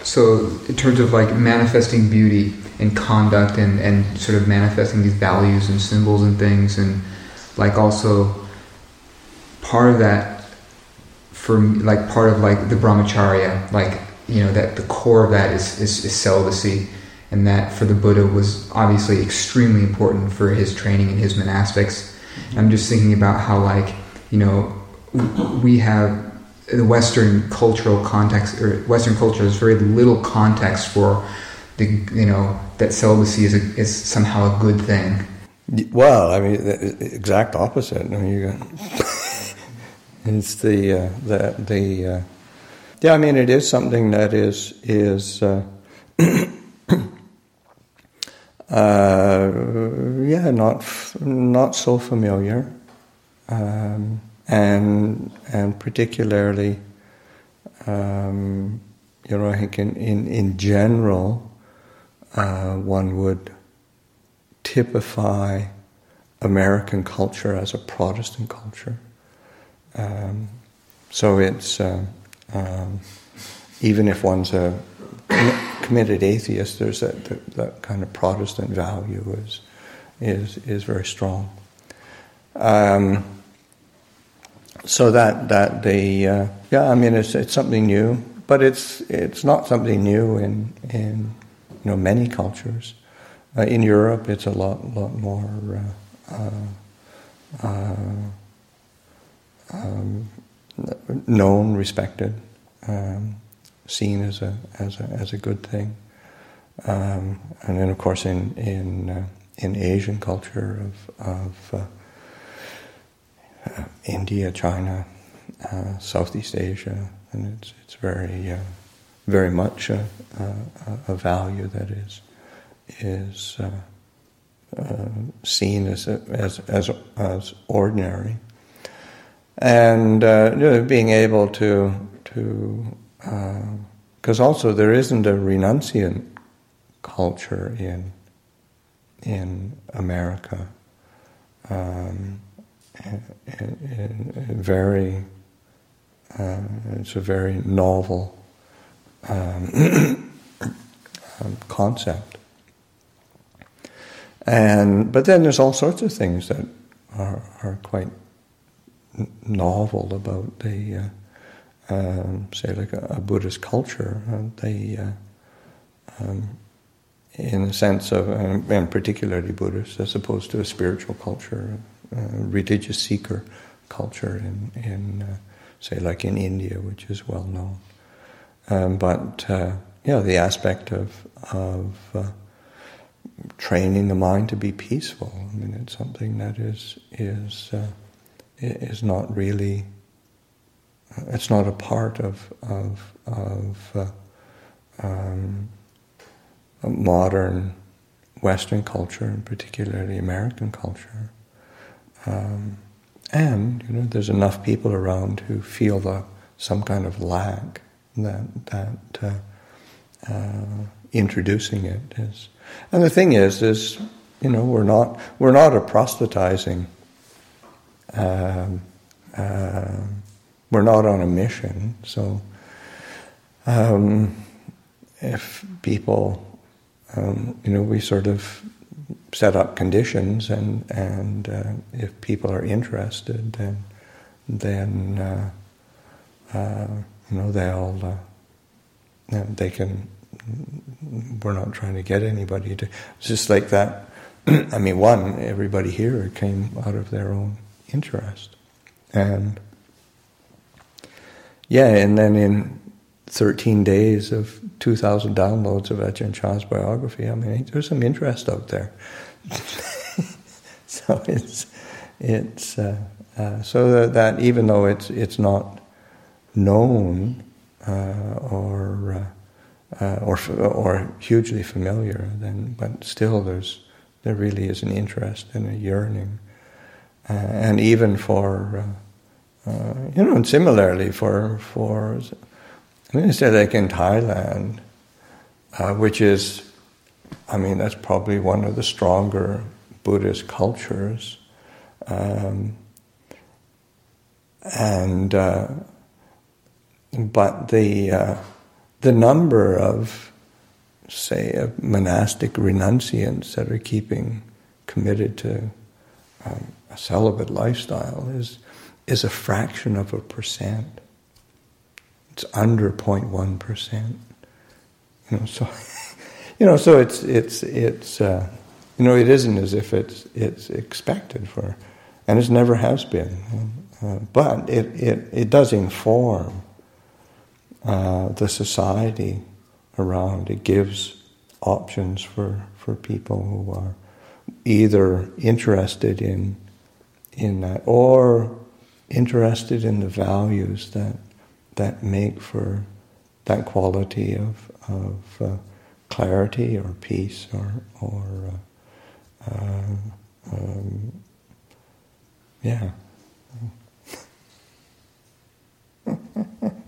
So in terms of like manifesting beauty in conduct and sort of manifesting these values and symbols and things, and like also part of that for me, like part of like the brahmacharya, like, you know, that the core of that is celibacy, and that for the Buddha was obviously extremely important for his training and his monastics. I'm just thinking about how, like, you know, we have the Western cultural context, or Western culture has very little context for the, you know, that celibacy is somehow a good thing. Well, I mean, the exact opposite. I mean, it's yeah. I mean, it is something that is yeah, not so familiar, and particularly, you know, I think in general, one would typify American culture as a Protestant culture. So it's even if one's a committed atheist, there's that kind of Protestant value is very strong. So that the yeah, I mean, it's something new, but it's not something new in you know, many cultures. In Europe, it's a lot more known, respected, seen as a good thing, and then of course in Asian culture of India, China, Southeast Asia, and it's very much a value that is seen as ordinary, and you know, being able to because also there isn't a renunciant culture in America. It's a very novel concept. But then there's all sorts of things that are quite novel about the say like a Buddhist culture. In the sense of, and particularly Buddhist, as opposed to a spiritual culture, religious seeker culture in say like in India, which is well known. But yeah, the aspect of training the mind to be peaceful. I mean, it's something that is not really. It's not a part of modern Western culture, and particularly American culture. And you know, there's enough people around who feel some kind of lack that introducing it is. And the thing is you know, we're not a proselytizing. We're not on a mission, so if people, you know, we sort of set up conditions, and if people are interested, then you know, they can. We're not trying to get anybody to. It's just like that. I mean, everybody here came out of their own interest, and yeah, and then in 13 days of 2,000 downloads of Ajahn Chah's biography, I mean, there's some interest out there. So it's so that even though it's not known or hugely familiar, but still there really is an interest and a yearning, and even for you know, and similarly for I mean, instead like in Thailand, which is, I mean, that's probably one of the stronger Buddhist cultures, but the number of, say, monastic renunciants that are keeping committed to a celibate lifestyle is a fraction of a percent. It's under 0.1%. So it isn't as if it's expected for, and it never has been. But it does inform the society around. It gives options for people who are either interested in that or interested in the values that make for that quality of clarity or peace or yeah.